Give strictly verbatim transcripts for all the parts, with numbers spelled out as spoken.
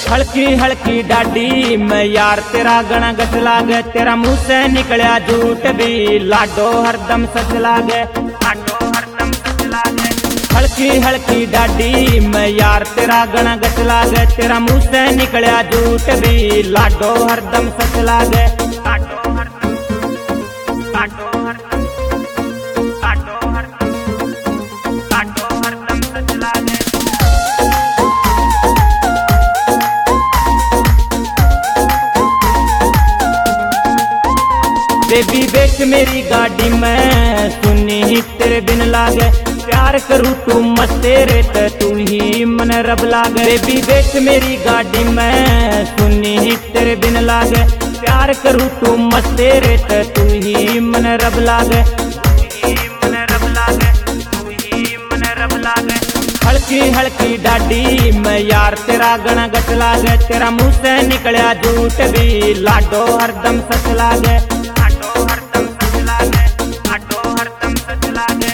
हल्की हल्की डाडी मैं यार तेरा गणा गच लागे, तेरा मुंह से निकलिया झूठ भी लाडो हरदम सच लागे, लाडो हरदम सच लागे। हल्की हल्की डाडी मैं यार तेरा गणा गच लागे, तेरा मुंह से निकलिया झूठ भी लाडो हरदम सच लागे, लाडो हरदम, लाडो हरदम, लाडो हरदम, लाडो हरदम सच लागे। बेबी बैठ मेरी गाड़ी में सुनी ही तेरे बिन लागे, प्यार करूँ तू मत तेरे तू ही मन रब लागे। बेबी बैठ मेरी गाड़ी में सुनी ही तेरे बिन लागे, प्यार करूँ तू मत तेरे तू ही मन रब लागे, तू ही मन रब लागे, तू ही मन रब लागे। हल्की हल्की डाडी मैं यार तेरा गणा गच लागे, तेरा मुंह से निकलिया झूठ भी लाडो हरदम सच लागे, लाडो हरदम सच लागे, लाडो हरदम सच लागे।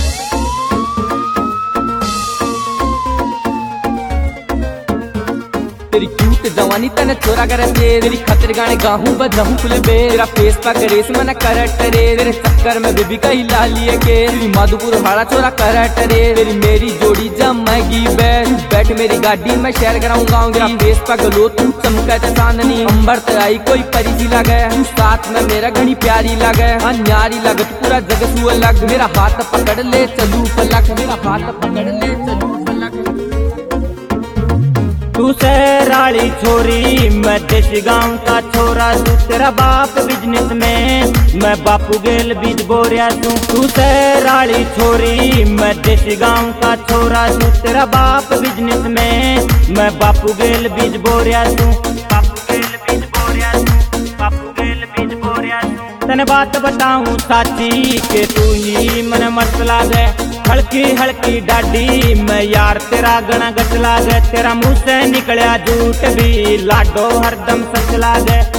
तेरी क्यूट जवानी तने चोरा करे पे, तेरी खातिर गाने गाहूं बजाऊं फुल बे, तेरा फेस पा रेस मना करट रे, तेरे चक्कर में बेबी का हिला लिए के, तेरी माधुपुर हाड़ा चोरा करट रे, तेरी मेरी जोड़ी जमेगी बैठ बैठ मेरी गाड़ी में शेयर कराऊंगा, तेरा फेस पा गलो तू चमका चांदनी, अंबर ते आई कोई परी सी लगे, तू साथ में मेरा घनी प्यारी लगे, हाँ न्यारी लगे तू पूरा जग सु अलग, मेरा हाथ पकड़ ले चलू पलक, मेरा हाथ पकड़ ले चलू पलक। तू सहराली छोरी मैं देसी गांव का छोरा, तू तेरा बाप बिजनेस में मैं बापू गेल बीज बोरिया तू, तू सहराली छोरी मैं देसी गांव का छोरा, तू तेरा बाप बिजनेस में मैं बापू गेल बीज बोरिया तू, बापू गेल बीज बोरिया तू, बापू गेल बीज बोरिया तू। तने बात बताऊं साची के तू ही मन मस्त लागे, हल्की हल्की डाडी मैं यार तेरा गणा गच लागे, तेरा मुंह से निकलिया झूठ भी लाडो हरदम सच लागे।